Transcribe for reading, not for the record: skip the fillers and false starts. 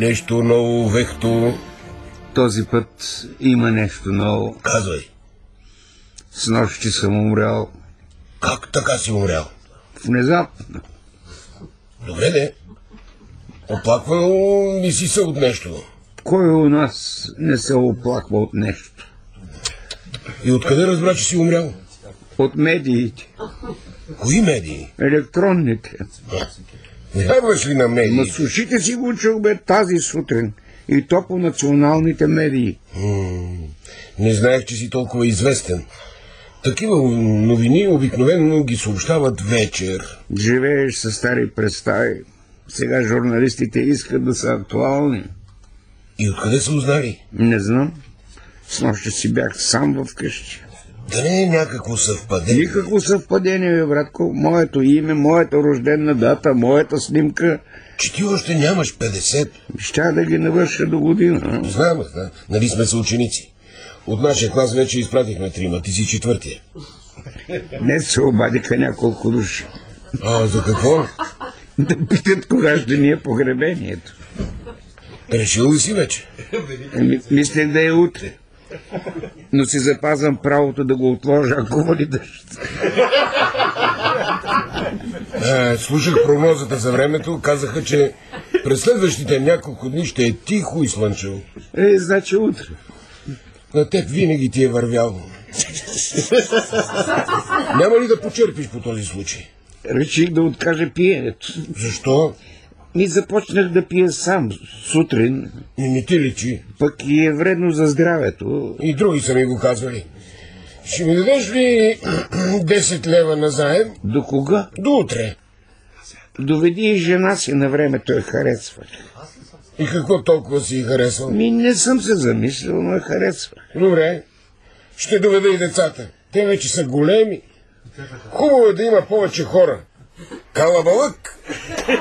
Нещо ново, Вехто? Този път има нещо ново. Казвай. Снощи съм умрял. Как така си умрял? Внезапно. Добре, де. Оплаквал ли си се от нещо? Кой у нас не се оплаква от нещо? И откъде разбра, че си умрял? От медиите. Кои медии? Електронните. Вярваш ли на медии? На сушите си го чух, бе, тази сутрин. И то по националните медии. Не знаех, че си толкова известен. Такива новини обикновено ги съобщават вечер. Живееш със стари представи. Сега журналистите искат да са актуални. И откъде са узнали? Не знам. Снощи си бях сам вкъщи. Да не е някакво съвпадение. Никакво съвпадение, бе, братко. Моето име, моята рождена дата, моята снимка. Че ти още нямаш 50. Щях да ги навърша до година. Знам, да. Нали сме съученици. От нашия клас вече изпратихме 3, ти си 4-ти. Днес се обадиха няколко души. А, за какво? Да питат кога ще ни е погребението. Решил ли си вече? Мислех да е утре. Но си запазвам правото да го отложа, ако вали дъжд. Слушах прогнозата за времето. Казаха, че през следващите няколко дни ще е тихо и слънчево. Значи утре. На теб винаги ти е вървяло. Няма ли да почерпиш по този случай? Реших да откажа пиенето. Защо? Започнах да пия сам сутрин. И не ти личи. Пък и е вредно за здравето. И други са ми го казвали. Ще ми дадеш ли 10 лева на заем? До кога? До утре. Доведи и жена си на времето я харесвах. И какво толкова си и харесвал? Не съм се замислил, но я харесвах. Добре. Ще доведа и децата. Те вече са големи. Хубаво е да има повече хора. Калабалък!